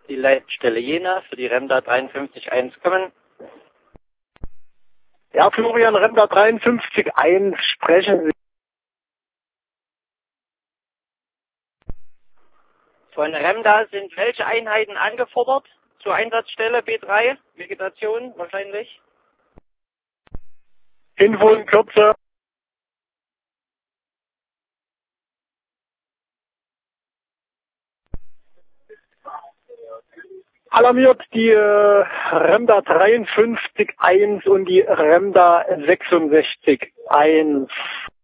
die Leitstelle Jena für die Remda 53.1 kommen. Ja, Florian, Remda 53.1, sprechen Sie. Von Remda sind welche Einheiten angefordert? Zur Einsatzstelle B3, Vegetation wahrscheinlich. Info in Kürze. Alarmiert die Remda 53.1 und die Remda 66.1.